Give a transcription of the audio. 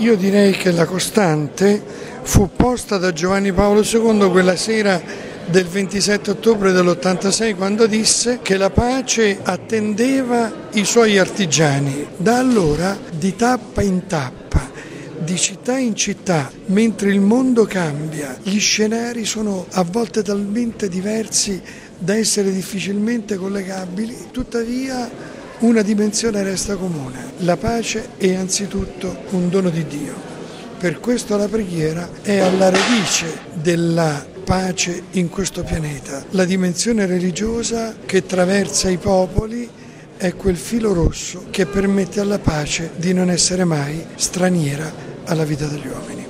Io direi che la costante fu posta da Giovanni Paolo II quella sera del 27 ottobre dell'86, quando disse che la pace attendeva i suoi artigiani. Da allora, di tappa in tappa, di città in città, mentre il mondo cambia, gli scenari sono a volte talmente diversi da essere difficilmente collegabili, tuttavia una dimensione resta comune: la pace è anzitutto un dono di Dio. Per questo la preghiera è alla radice della pace in questo pianeta. La dimensione religiosa che attraversa i popoli è quel filo rosso che permette alla pace di non essere mai straniera alla vita degli uomini.